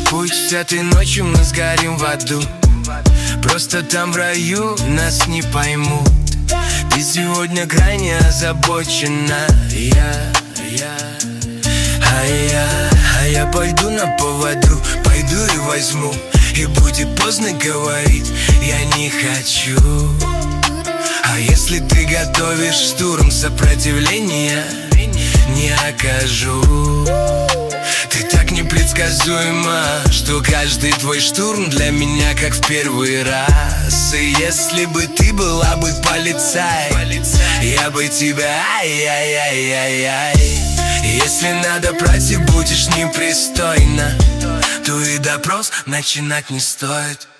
Пусть этой ночью мы сгорим в аду, просто там в раю нас не поймут. Ты сегодня крайне озабочена, а я пойду на поводу, пойду и возьму. И будет поздно говорить, я не хочу. А если ты готовишь штурм, сопротивления не окажу. Ты так непредсказуема, что каждый твой штурм для меня как в первый раз. И если бы ты была бы полицай, я бы тебя ай-яй-яй-яй-яй. Если надо брать и будешь непристойно, то и допрос начинать не стоит.